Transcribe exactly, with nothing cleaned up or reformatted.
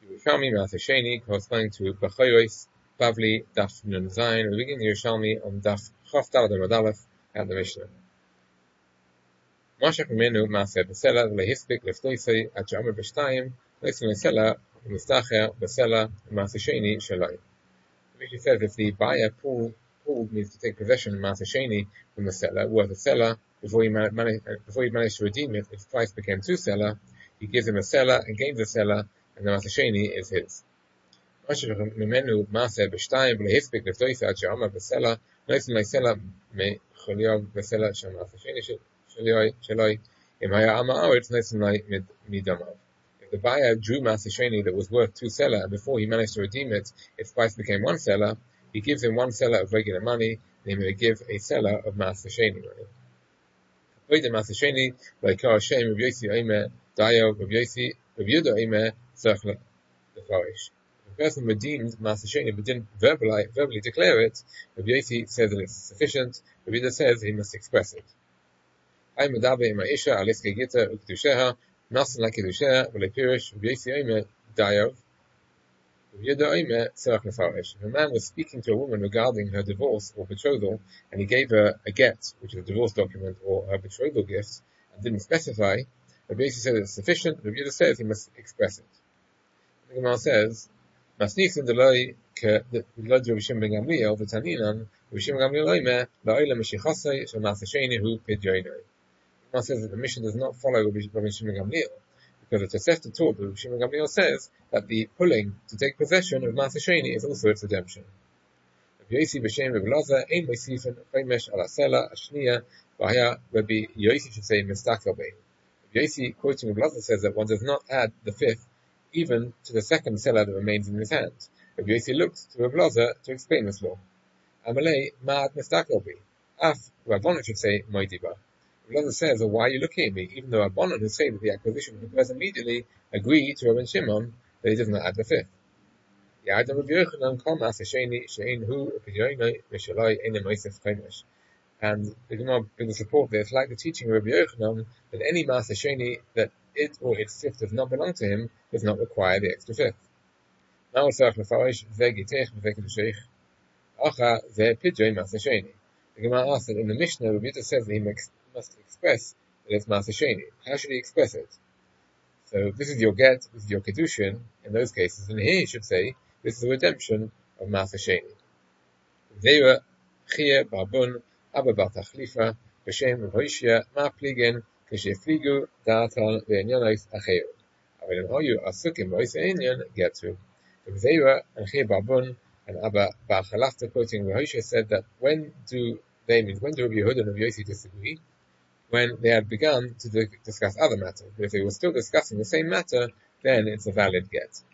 Yerushalmi Maaseh Sheni, corresponding to B'choros Bavli Daf Nun Zayin. We begin Yerushalmi on Daf Chof Daled Amud Aleph at the Mishnah. Mashach Mimenu Maaseh B'Sela Lehispik Leftoisei At She'omer B'Shtayim Leisim Le'Sela U'Mistacher B'Sela Maaseh Sheni Shalai. The Mishnah says if the buyer pulled, pulled means to take possession of Maaseh Sheni from the seller, worth a seller, before he managed before he managed to redeem it, if the price became two seller, he gives him a seller and gains a seller, and the Maaseh Sheni is his. ממנו מעשה בשתיים ולהספיק לפתויס עד שעמד בסלע לא סלע מחוליו בסלע של מעשה שני שלוי אם היה עם הארץ לא מדמיו. If the buyer drew Maaseh Sheni that was worth two seller and before he managed to redeem it, its price became one seller, he gives him one seller of regular money, and he may give a seller of Maaseh Sheni money. The Maaseh Sheni, like Hashem, Rabbi Yossi Omer, Dayo, Rabbi Yossi, Rabbi Yehuda Omer, Tzarich Lefarish. If a person redeemed Maaseh Sheni but didn't verbally, verbally declare it, Rabbi Yossi says that it's sufficient, Rabbi Yehuda says he must express it. I medaber im ha'isha al iskei gita u'kedusheha, nasan la'kedusheha, v'lepirish, Rabbi Yossi Omer, Dayo, Rabbi Yehuda Omer, Tzarich Lefarish. If a man was speaking to a woman regarding her divorce or betrothal, and he gave her a get, which is a divorce document, or her betrothal gift, and didn't specify, Rabbi Yossi says it's sufficient, Rabbi Yehuda says he must express it. The Gemara says, Masnichin deloi ke deloi Rabbi Shimon ben Gamliel v'taninan Rabbi Shimon ben Gamliel omer la'olam meshichasei shel Maaseh Sheni hu pidyoinoi. The Gemara says that the mission does not follow Rabbi Shimon ben Gamliel because the Tosefta taught that Rabbi Shimon ben Gamliel says that the pulling to take possession of Maaseh Sheni is also its redemption. Rabbi Yossi b'shem Rabbi Elazar ein moisifen chaimesh al hasela ashniya v'haya Rabbi Yossi should say mistakel bein. Rabbi Yossi quoting Rabbi Elazar says that one does not add the fifth even to the second seller that remains in his hand. Rabbi Yossi looked to Rabbi Elazar to explain this law. Amalei ma'at mistakel bi. Af Rabbanan should say moidiba. Rabbi Elazar says, well, why are you looking at me? Even though Rabbanan who say that the acquisition occurs immediately agree to Rabbi Shimon that he does not add the fifth. Ya'adam Rabbi Yochanan kol Maaseh Sheni she'ein hu pidyoinoi v'shaloi ein moisef chaimesh. And the Gemara brings support there. It's like the teaching of Rabbi Yochanan that any Maaseh Sheni that it or its fifth does not belong to him does not require the extra fifth. Now it's Tzarich Lefarish v'gitech v'vekidusheich acha ve'pidyoin Maaseh Sheni. The Gemara asks that in the Mishnah, Rabbi Yehuda says that he must express that it's Maaseh Sheni. How should he express it? So this is your get, this is your kedushin in those cases, and here he should say this is the redemption of Maaseh Sheni. Zeira Chia Barbun Abba Bar Tachlifa b'shem Hoshia Ma Pligen K'shefligu Da'atan ve'enyonos acheru. Avalem hoyu asukim b'ois enyon getru. The Zeira and Chia Barbun and Abba Bar Chalafta quoting Hoshia said that when do they mean when do Rabbi Yehuda and Rabbi Yossi disagree? When they had begun to discuss other matters. But if they were still discussing the same matter, then it's a valid get.